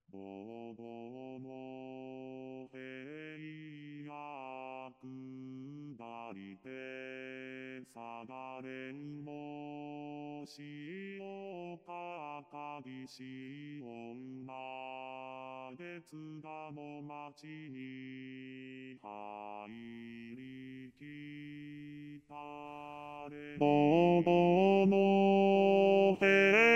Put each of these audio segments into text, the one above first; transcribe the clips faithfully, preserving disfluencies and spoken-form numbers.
ぼうぼうの平野下りて下がれんもしおかかぎし女月田の町に入りきたれぼうぼうの平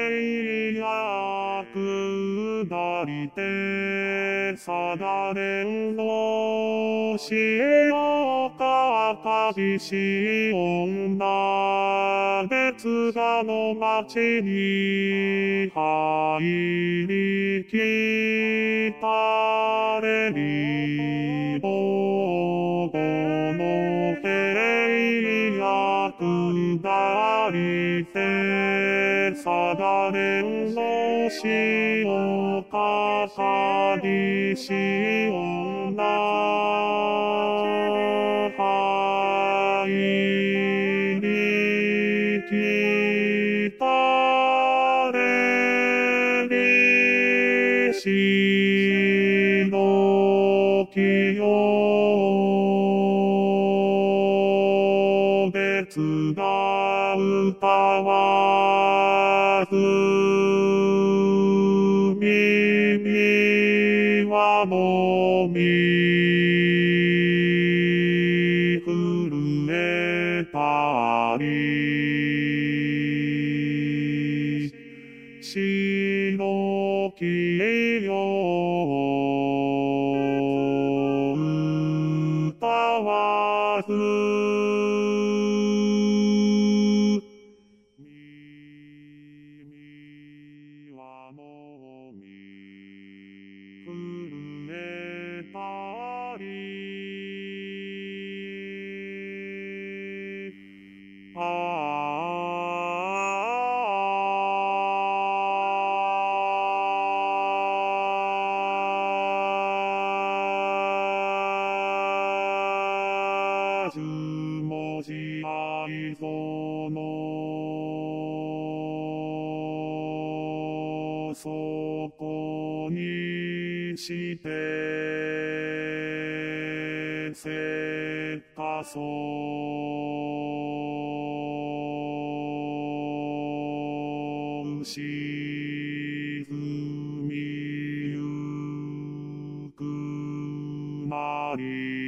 野下りて下がれんのしおかかぎし女月田の町に入りきたれりぼうぼうの平野下りて下がれんのしおかかぎし女入りきたれりしのきよ別が歌わず耳はもみ震えたり白きよ歌わず耳はもみ震えたりああ十文字愛想のそこにしてせっかそう沈みゆくなり